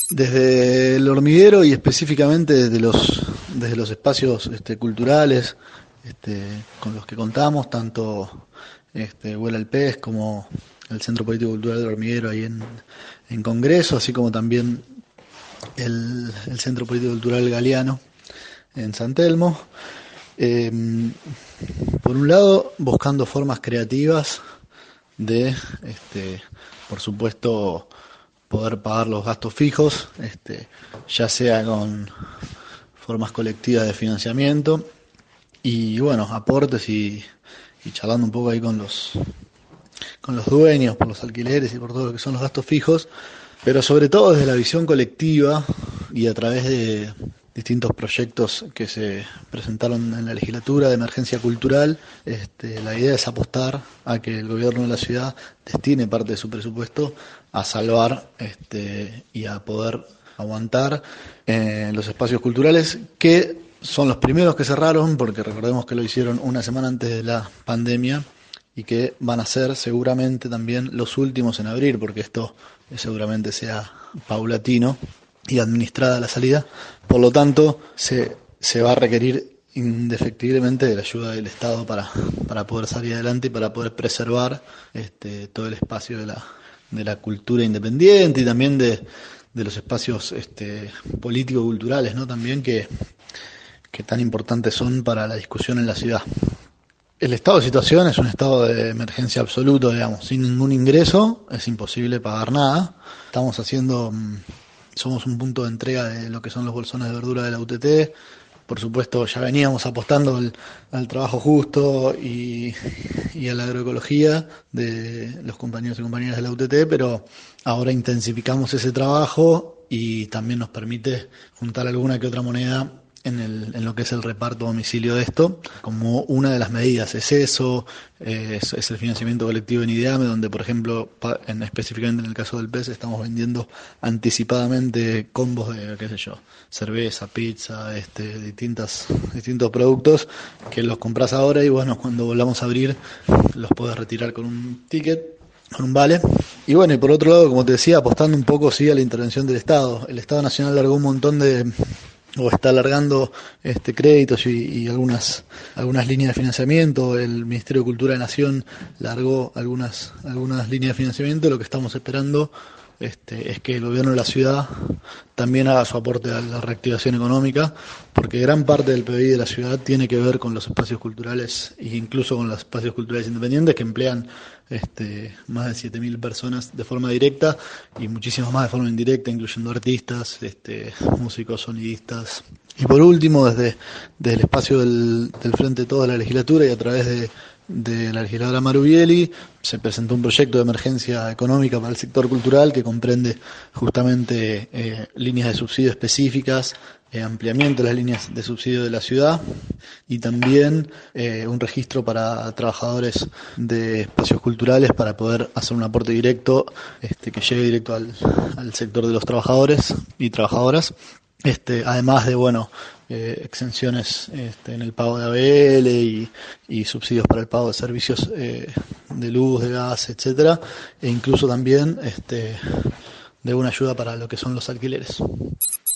Desde el hormiguero y específicamente desde los espacios culturales con los que contamos, tanto Huela el Pez como el Centro Político Cultural del Hormiguero ahí en Congreso, así como también el Centro Político Cultural Galeano en San Telmo. Por un lado, buscando formas creativas de, por supuesto, poder pagar los gastos fijos, ya sea con formas colectivas de financiamiento y bueno, aportes y charlando un poco ahí con los dueños por los alquileres y por todo lo que son los gastos fijos, pero sobre todo desde la visión colectiva y a través de distintos proyectos que se presentaron en la legislatura de emergencia cultural. La idea es apostar a que el gobierno de la ciudad destine parte de su presupuesto a salvar y a poder aguantar los espacios culturales que son los primeros que cerraron, porque recordemos que lo hicieron una semana antes de la pandemia y que van a ser seguramente también los últimos en abrir, porque esto seguramente sea paulatino y administrada la salida. Por lo tanto, se va a requerir indefectiblemente de la ayuda del Estado para poder salir adelante y para poder preservar todo el espacio de la cultura independiente y también de los espacios político-culturales, ¿no? También que tan importantes son para la discusión en la ciudad. El estado de situación es un estado de emergencia absoluto, digamos, sin ningún ingreso, es imposible pagar nada. Somos un punto de entrega de lo que son los bolsones de verdura de la UTT. Por supuesto, ya veníamos apostando al trabajo justo y a la agroecología de los compañeros y compañeras de la UTT, pero ahora intensificamos ese trabajo y también nos permite juntar alguna que otra moneda en lo que es el reparto a domicilio de esto, como una de las medidas. Es eso, es el financiamiento colectivo en IDEAME, donde por ejemplo, específicamente en el caso del pez, estamos vendiendo anticipadamente combos de, qué sé yo, cerveza, pizza, distintos productos que los compras ahora y bueno, cuando volvamos a abrir los puedes retirar con un ticket, con un vale. Y bueno, y por otro lado, como te decía, apostando un poco sí a la intervención del Estado. El Estado Nacional largó un montón o está alargando créditos y algunas líneas de financiamiento. El Ministerio de Cultura de Nación largó algunas líneas de financiamiento. Lo que estamos esperando es que el gobierno de la ciudad también haga su aporte a la reactivación económica, porque gran parte del PBI de la ciudad tiene que ver con los espacios culturales e incluso con los espacios culturales independientes que emplean más de 7.000 personas de forma directa y muchísimas más de forma indirecta, incluyendo artistas, músicos, sonidistas. Y por último, desde el espacio del Frente de Todos de la legislatura y a través de la legisladora Marubieli, se presentó un proyecto de emergencia económica para el sector cultural que comprende justamente líneas de subsidio específicas, ampliamiento de las líneas de subsidio de la ciudad y también un registro para trabajadores de espacios culturales para poder hacer un aporte directo que llegue directo al sector de los trabajadores y trabajadoras. Además de, bueno, exenciones en el pago de ABL y subsidios para el pago de servicios de luz, de gas, etcétera, e incluso también de una ayuda para lo que son los alquileres.